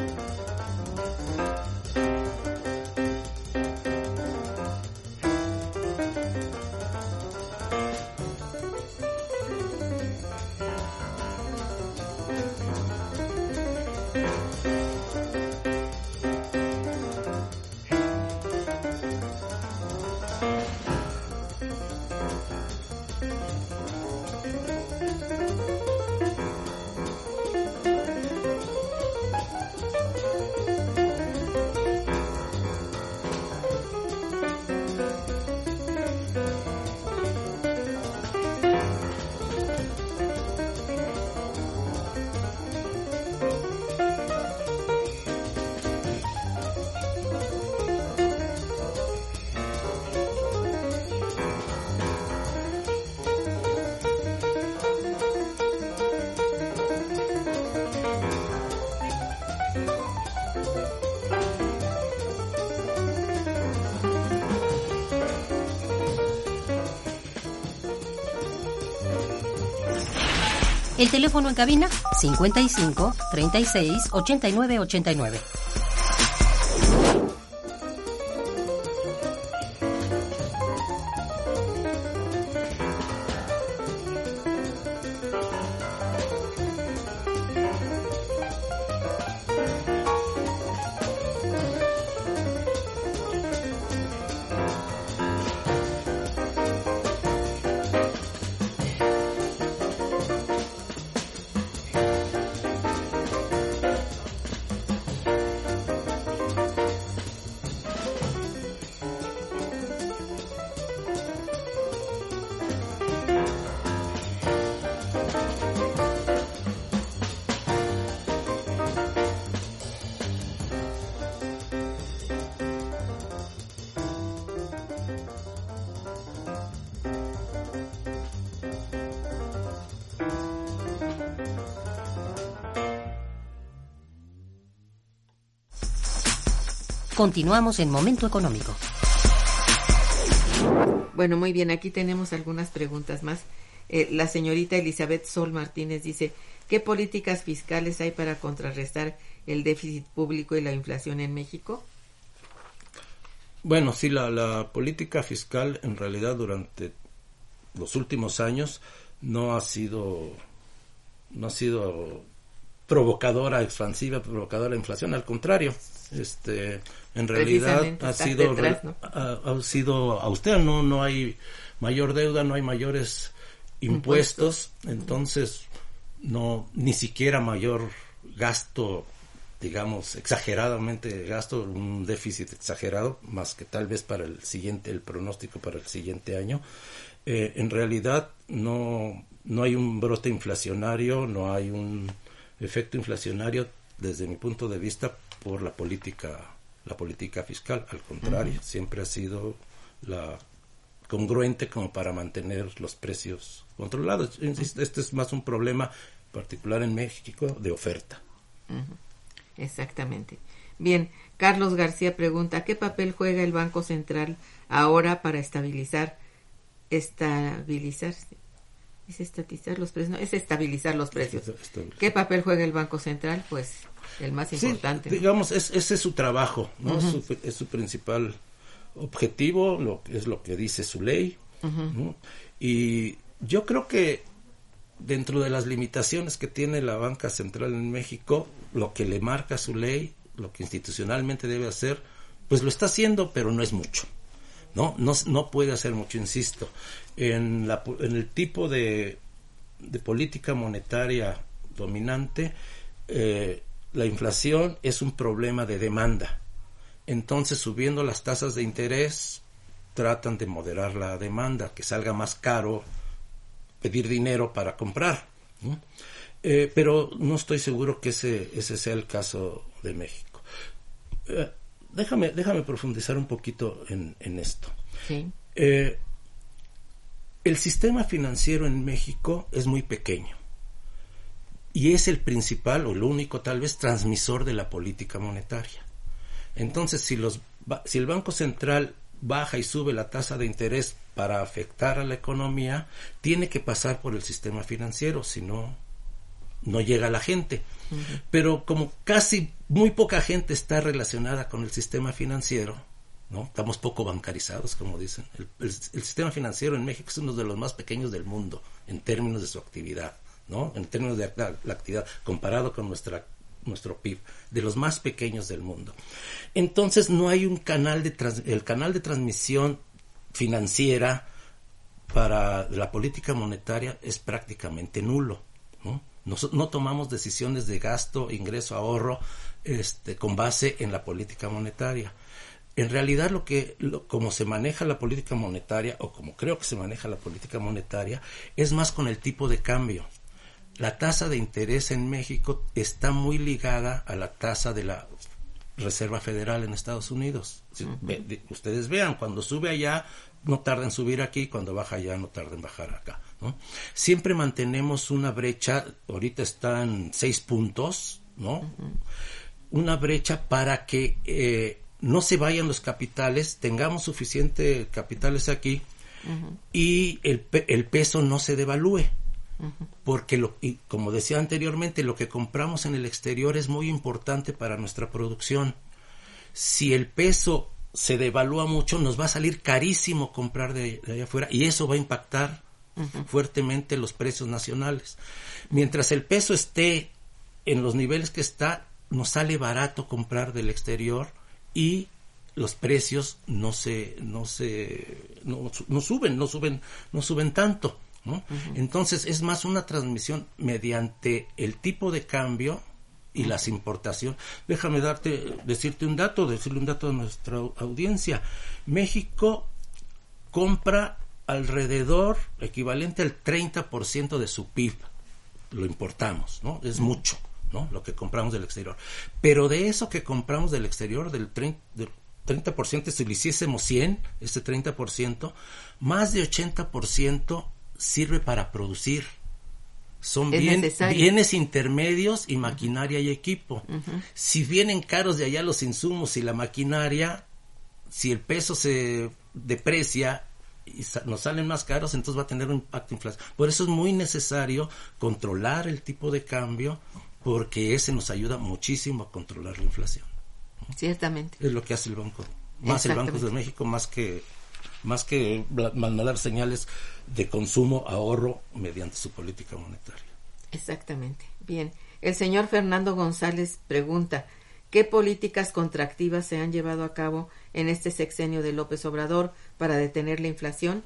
E: El teléfono en cabina cincuenta y cinco, treinta y seis, ochenta y nueve, ochenta y nueve. Continuamos en Momento Económico.
D: Bueno, muy bien, aquí tenemos algunas preguntas más. Eh, la señorita Elizabeth Sol Martínez dice, ¿qué políticas fiscales hay para contrarrestar el déficit público y la inflación en México?
C: Bueno, sí, la, la política fiscal en realidad durante los últimos años no ha sido, no ha sido provocadora, expansiva, provocadora de inflación, al contrario. Este, en realidad ha sido, detrás, ¿no? ha, ha sido austera, no, no hay mayor deuda, no hay mayores impuestos, impuestos. Entonces no, ni siquiera mayor gasto, digamos, exageradamente gasto, un déficit exagerado, más que tal vez para el siguiente, el pronóstico para el siguiente año. Eh, en realidad no, no hay un brote inflacionario, no hay un efecto inflacionario desde mi punto de vista por la política la política fiscal, al contrario, uh-huh. siempre ha sido la congruente como para mantener los precios controlados. Este es más un problema particular en México de oferta.
D: Uh-huh. Exactamente. Bien, Carlos García pregunta, ¿qué papel juega el Banco Central ahora para estabilizar estabilizar es estatizar los precios, no, es estabilizar los precios? Estabilizar. ¿Qué papel juega el Banco Central? Pues el más importante.
C: Sí, digamos, es, ese es su trabajo, ¿no? Uh-huh. Es, su, es su principal objetivo, lo, es lo que dice su ley. Uh-huh. ¿no? Y yo creo que dentro de las limitaciones que tiene la banca central en México, lo que le marca su ley, lo que institucionalmente debe hacer, pues lo está haciendo, pero no es mucho. No, no, no puede hacer mucho, insisto. En, la, en el tipo de, de política monetaria dominante, eh, la inflación es un problema de demanda. Entonces, subiendo las tasas de interés, tratan de moderar la demanda, que salga más caro pedir dinero para comprar. ¿no? Eh, pero no estoy seguro que ese, ese sea el caso de México. Eh, déjame, déjame profundizar un poquito en, en esto.
D: Sí.
C: Eh, el sistema financiero en México es muy pequeño. Y es el principal, o el único tal vez, transmisor de la política monetaria. Entonces, si, los, si el Banco Central baja y sube la tasa de interés para afectar a la economía, tiene que pasar por el sistema financiero, si no, no llega a la gente. Uh-huh. Pero como casi muy poca gente está relacionada con el sistema financiero, ¿no? Estamos poco bancarizados, como dicen. El, el, el sistema financiero en México es uno de los más pequeños del mundo en términos de su actividad. ¿no? En términos de la, la actividad, comparado con nuestra nuestro P I B, de los más pequeños del mundo. Entonces no hay un canal de trans, el canal de transmisión financiera para la política monetaria es prácticamente nulo, ¿no? No, no tomamos decisiones de gasto, ingreso, ahorro, este, con base en la política monetaria. En realidad, lo que, lo, como se maneja la política monetaria, o como creo que se maneja la política monetaria, es más con el tipo de cambio. La tasa de interés en México está muy ligada a la tasa de la Reserva Federal en Estados Unidos. Si, uh-huh. ve, de, ustedes vean, cuando sube allá, no tarda en subir aquí, cuando baja allá, no tarda en bajar acá, ¿no? Siempre mantenemos una brecha, ahorita están seis puntos, ¿no? Uh-huh. Una brecha para que eh, no se vayan los capitales, tengamos suficiente capitales aquí, uh-huh. y el, el peso no se devalúe. Uh-huh. Porque, lo, y como decía anteriormente, lo que compramos en el exterior es muy importante para nuestra producción. Si el peso se devalúa mucho, nos va a salir carísimo comprar de, de allá afuera, y eso va a impactar uh-huh. fuertemente los precios nacionales. Mientras el peso esté en los niveles que está, nos sale barato comprar del exterior y los precios no se no se no, no suben, no suben, no suben tanto, ¿no? Uh-huh. Entonces es más una transmisión mediante el tipo de cambio y las importaciones. Déjame darte, decirte un dato, decirle un dato a nuestra audiencia. México compra alrededor, equivalente al treinta por ciento de su P I B. Lo importamos, ¿no? Es mucho, ¿no? Lo que compramos del exterior. Pero de eso que compramos del exterior, del treinta por ciento, si lo hiciésemos cien, ese treinta por ciento, más de ochenta por ciento sirve para producir. Son bien, bienes intermedios y maquinaria y equipo. Uh-huh. Si vienen caros de allá los insumos y la maquinaria, si el peso se deprecia y sa- nos salen más caros, entonces va a tener un impacto inflacionario. Por eso es muy necesario controlar el tipo de cambio, porque ese nos ayuda muchísimo a controlar la inflación.
D: Ciertamente.
C: Es lo que hace el Banco. Más el Banco de México, más que más que mandar señales de consumo, ahorro mediante su política monetaria.
D: Exactamente. Bien. El señor Fernando González pregunta, ¿qué políticas contractivas se han llevado a cabo en este sexenio de López Obrador para detener la inflación?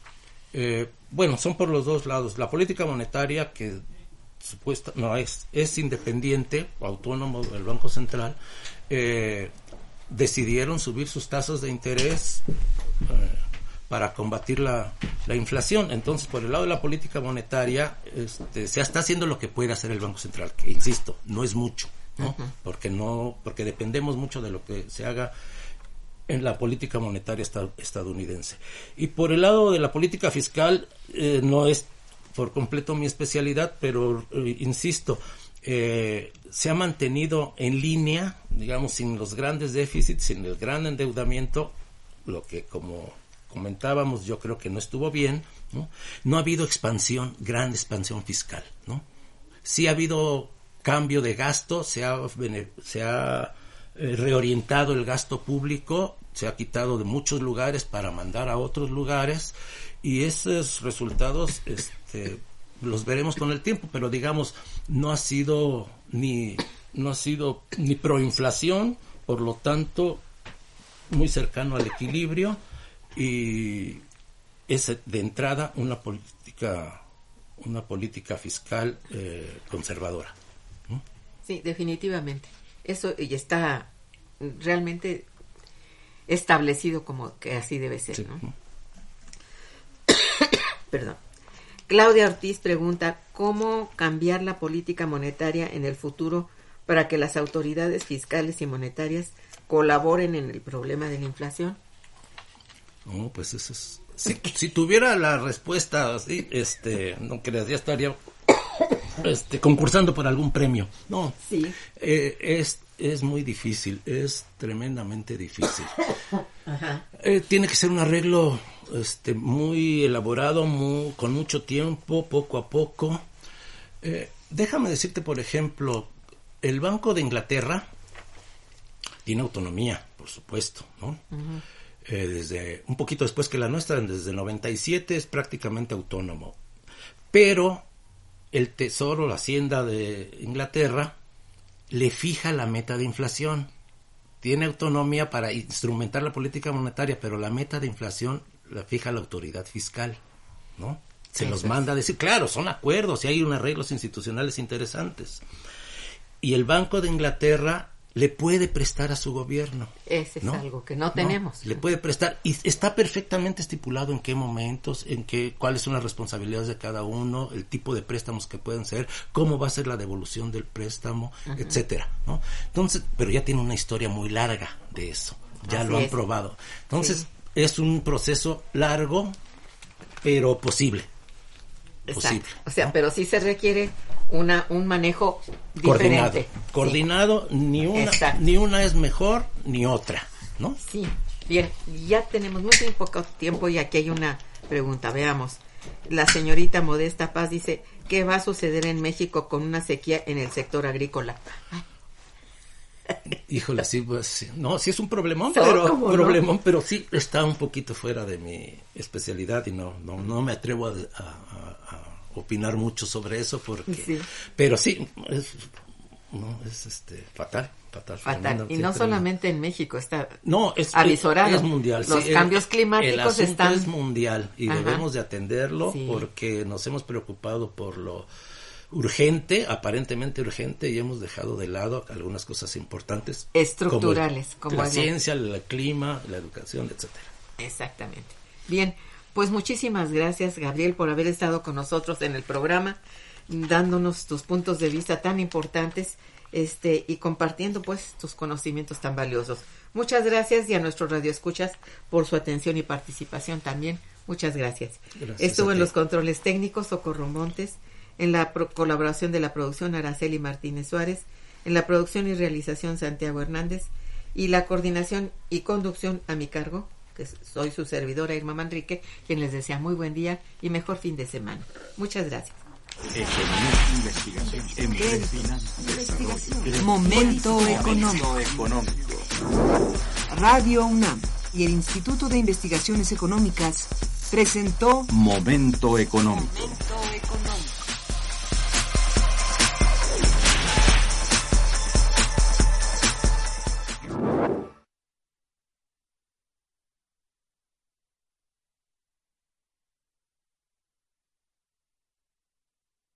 C: Eh, bueno, son por los dos lados. La política monetaria, que supuesta no es es independiente, autónomo del Banco Central, eh, decidieron subir sus tasas de interés eh, para combatir la, la inflación. Entonces, por el lado de la política monetaria, este, se está haciendo lo que puede hacer el Banco Central, que insisto, no es mucho, ¿no? Uh-huh. Porque no, porque dependemos mucho de lo que se haga en la política monetaria estadounidense. Y por el lado de la política fiscal, eh, no es por completo mi especialidad, pero eh, insisto, eh, se ha mantenido en línea, digamos, sin los grandes déficits, sin el gran endeudamiento, lo que, como comentábamos, yo creo que no estuvo bien, ¿no? No ha habido expansión, gran expansión fiscal, ¿no? Sí ha habido cambio de gasto, se ha, se ha eh, reorientado el gasto público, se ha quitado de muchos lugares para mandar a otros lugares, y esos resultados este, los veremos con el tiempo, pero digamos, no ha sido ni no ha sido ni proinflación, por lo tanto muy cercano al equilibrio, y es de entrada una política una política fiscal eh, conservadora, ¿no?
D: Sí, definitivamente. Eso ya está realmente establecido como que así debe ser, sí, ¿no? Perdón. Claudia Ortiz pregunta, ¿cómo cambiar la política monetaria en el futuro para que las autoridades fiscales y monetarias colaboren en el problema de la inflación?
C: No, pues eso es... Si, si tuviera la respuesta así, este, no creas, ya estaría este, concursando por algún premio. No,
D: sí.
C: eh, es, es muy difícil, es tremendamente difícil.
D: Ajá.
C: Eh, tiene que ser un arreglo este, muy elaborado, muy, con mucho tiempo, poco a poco. Eh, déjame decirte, por ejemplo, el Banco de Inglaterra tiene autonomía, por supuesto, ¿no? Uh-huh. Eh, desde un poquito después que la nuestra, desde el noventa y siete es prácticamente autónomo, pero el Tesoro, la Hacienda de Inglaterra le fija la meta de inflación. Tiene autonomía para instrumentar la política monetaria, pero la meta de inflación la fija la autoridad fiscal, ¿no? Se Eso los manda es. a decir, claro, son acuerdos y hay unos arreglos institucionales interesantes, y el Banco de Inglaterra le puede prestar a su gobierno.
D: Ese es
C: ¿no?
D: algo que no tenemos.
C: No, le puede prestar, y está perfectamente estipulado en qué momentos, en qué, cuáles son las responsabilidades de cada uno, el tipo de préstamos que pueden ser, cómo va a ser la devolución del préstamo, uh-huh. etcétera, ¿no? Entonces, pero ya tiene una historia muy larga de eso, ya Así lo han es. probado. Entonces, sí. es un proceso largo, pero posible.
D: Exacto.
C: Posible,
D: o sea,
C: ¿no?
D: pero sí se requiere una un manejo diferente.
C: Coordinado, coordinado, sí. ni una ni una es mejor ni otra, ¿no?
D: Sí. Bien, ya tenemos muy poco tiempo y aquí hay una pregunta, veamos. La señorita Modesta Paz dice, ¿qué va a suceder en México con una sequía en el sector agrícola?
C: Híjole, sí, pues, sí. No, sí es un problemón,
D: No,
C: pero,
D: ¿cómo no?
C: problemón, pero sí está un poquito fuera de mi especialidad y no, no, no me atrevo a, a, a, a opinar mucho sobre eso porque,
D: Sí.
C: pero sí, es, no, es este, fatal, fatal.
D: Fatal.
C: Fernando,
D: Y
C: sí,
D: no
C: pero-
D: solamente en México, está
C: No, es,
D: avisorado.
C: es mundial.
D: Los
C: sí,
D: cambios
C: el,
D: climáticos
C: el asunto
D: están...
C: es mundial y
D: Ajá.
C: debemos de atenderlo
D: Sí.
C: porque nos hemos preocupado por lo urgente, aparentemente urgente, y hemos dejado de lado algunas cosas importantes.
D: Estructurales,
C: como,
D: como
C: la
D: el-
C: ciencia, el clima, la educación, etcétera.
D: Exactamente. Bien, pues muchísimas gracias, Gabriel, por haber estado con nosotros en el programa, dándonos tus puntos de vista tan importantes, este, y compartiendo pues tus conocimientos tan valiosos. Muchas gracias, y a nuestros radioescuchas por su atención y participación también. Muchas gracias.
C: Gracias
D: Estuvo
C: a
D: en
C: ti.
D: los controles técnicos Socorro Montes, en la pro- colaboración de la producción Araceli Martínez Suárez, en la producción y realización Santiago Hernández, y la coordinación y conducción a mi cargo, que soy su servidora Irma Manrique, quien les desea muy buen día y mejor fin de semana. Muchas gracias.
B: Momento económico. Radio UNAM y el Instituto de Investigaciones Económicas presentó
F: Momento económico.
B: Momento económico.